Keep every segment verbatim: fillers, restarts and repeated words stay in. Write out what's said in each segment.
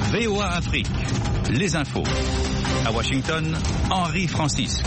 V O A Afrique, les infos. À Washington, Henri Francisque.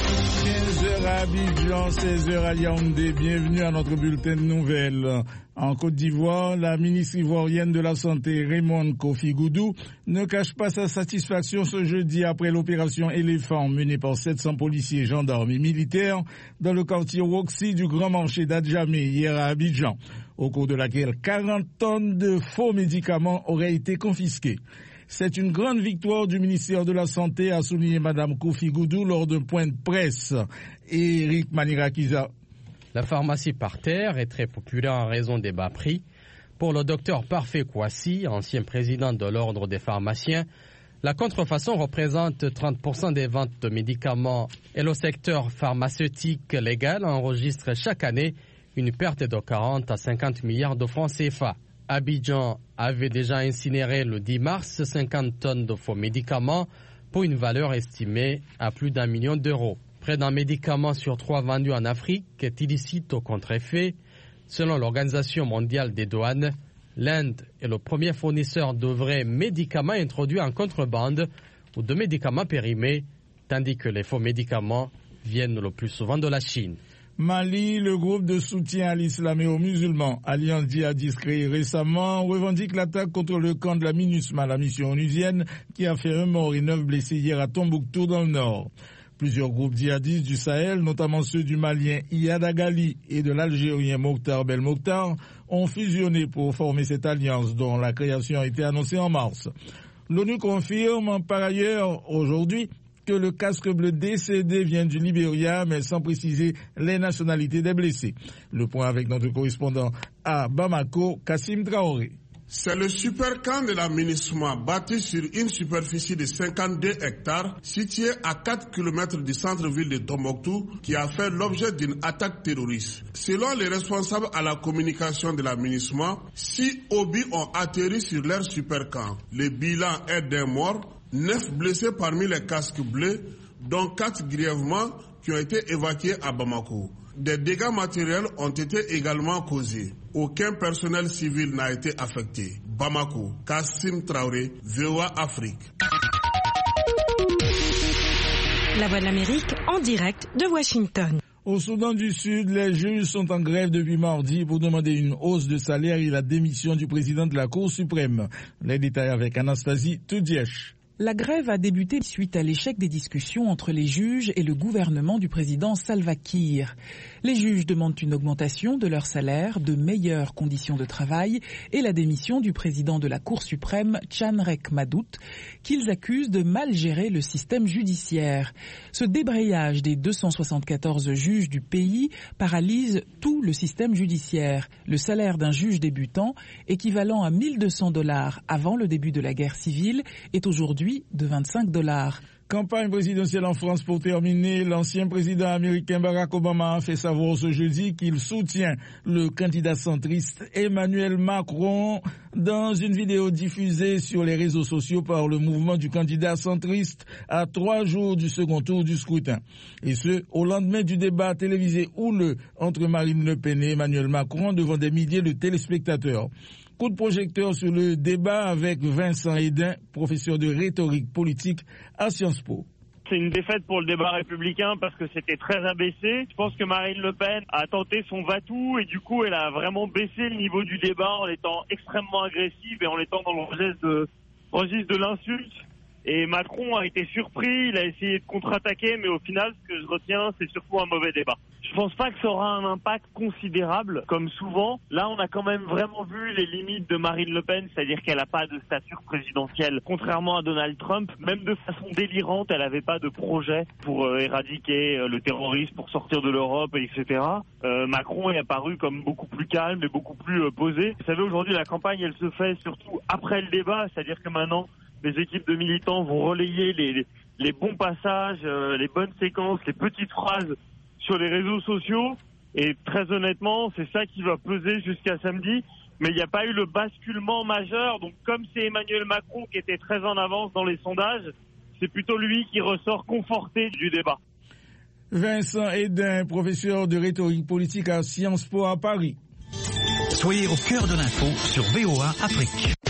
quinze heures à Abidjan, seize heures à Yaoundé. Bienvenue à notre bulletin de nouvelles. En Côte d'Ivoire, la ministre ivoirienne de la Santé, Raymonde Kofi Goudou, ne cache pas sa satisfaction ce jeudi après l'opération Éléphant menée par sept cents policiers, gendarmes et militaires dans le quartier Woxi du Grand Marché d'Adjamé hier à Abidjan, au cours de laquelle quarante tonnes de faux médicaments auraient été confisquées. C'est une grande victoire du ministère de la Santé, a souligné Madame Kofi Goudou lors d'un point de presse. Et Eric Manirakiza. La pharmacie par terre est très populaire en raison des bas prix. Pour le docteur Parfait Kouassi, ancien président de l'ordre des pharmaciens, la contrefaçon représente trente pour cent des ventes de médicaments et le secteur pharmaceutique légal enregistre chaque année une perte de quarante à cinquante milliards de francs C F A. Abidjan avait déjà incinéré le dix mars cinquante tonnes de faux médicaments pour une valeur estimée à plus d'un million d'euros. Près d'un médicament sur trois vendu en Afrique est illicite au contre-effet. Selon l'Organisation mondiale des douanes, l'Inde est le premier fournisseur de vrais médicaments introduits en contrebande ou de médicaments périmés, tandis que les faux médicaments viennent le plus souvent de la Chine. Mali, le groupe de soutien à l'islam et aux musulmans, Alliance djihadiste créée récemment, revendique l'attaque contre le camp de la MINUSMA, la mission onusienne, qui a fait un mort et neuf blessés hier à Tombouctou dans le nord. Plusieurs groupes djihadistes du Sahel, notamment ceux du Malien Iyad Agali et de l'Algérien Mokhtar Belmokhtar, ont fusionné pour former cette alliance dont la création a été annoncée en mars. L'ONU confirme par ailleurs aujourd'hui que le casque bleu décédé vient du Libéria, mais sans préciser les nationalités des blessés. Le point avec notre correspondant à Bamako, Kassim Traoré. C'est le super camp de la MINUSMA bâti sur une superficie de cinquante-deux hectares, situé à quatre kilomètres du centre-ville de Tombouctou, qui a fait l'objet d'une attaque terroriste. Selon les responsables à la communication de la MINUSMA, six obus ont atterri sur leur super camp. Le bilan est d'un mort, neuf blessés parmi les casques bleus, dont quatre grièvement qui ont été évacués à Bamako. Des dégâts matériels ont été également causés. Aucun personnel civil n'a été affecté. Bamako, Kassim Traoré, V O A Afrique. La Voix de l'Amérique en direct de Washington. Au Soudan du Sud, les juges sont en grève depuis mardi pour demander une hausse de salaire et la démission du président de la Cour suprême. Les détails avec Anastasie Toudièche. La grève a débuté suite à l'échec des discussions entre les juges et le gouvernement du président Salva Kiir. Les juges demandent une augmentation de leur salaire, de meilleures conditions de travail et la démission du président de la Cour suprême, Tchanrek Madout, qu'ils accusent de mal gérer le système judiciaire. Ce débrayage des deux cent soixante-quatorze juges du pays paralyse tout le système judiciaire. Le salaire d'un juge débutant, équivalent à mille deux cents dollars avant le début de la guerre civile, est aujourd'hui de vingt-cinq dollars. Campagne présidentielle en France pour terminer. L'ancien président américain Barack Obama a fait savoir ce jeudi qu'il soutient le candidat centriste Emmanuel Macron dans une vidéo diffusée sur les réseaux sociaux par le mouvement du candidat centriste à trois jours du second tour du scrutin. Et ce, au lendemain du débat télévisé houleux entre Marine Le Pen et Emmanuel Macron devant des milliers de téléspectateurs. Coup de projecteur sur le débat avec Vincent Hédin, professeur de rhétorique politique à Sciences Po. C'est une défaite pour le débat républicain parce que c'était très abaissé. Je pense que Marine Le Pen a tenté son va-tout et du coup elle a vraiment baissé le niveau du débat en étant extrêmement agressive et en étant dans le registre de, registre de l'insulte. Et Macron a été surpris, il a essayé de contre-attaquer, mais au final, ce que je retiens, c'est surtout un mauvais débat. Je pense pas que ça aura un impact considérable, comme souvent. Là, on a quand même vraiment vu les limites de Marine Le Pen, c'est-à-dire qu'elle n'a pas de stature présidentielle. Contrairement à Donald Trump, même de façon délirante, elle n'avait pas de projet pour euh, éradiquer euh, le terrorisme, pour sortir de l'Europe, et cetera. Euh, Macron est apparu comme beaucoup plus calme et beaucoup plus euh, posé. Vous savez, aujourd'hui, la campagne, elle se fait surtout après le débat, c'est-à-dire que maintenant, les équipes de militants vont relayer les, les, les bons passages, euh, les bonnes séquences, les petites phrases sur les réseaux sociaux. Et très honnêtement, c'est ça qui va peser jusqu'à samedi. Mais il n'y a pas eu le basculement majeur. Donc comme c'est Emmanuel Macron qui était très en avance dans les sondages, c'est plutôt lui qui ressort conforté du débat. Vincent Hédin, professeur de rhétorique politique à Sciences Po à Paris. Soyez au cœur de l'info sur V O A Afrique.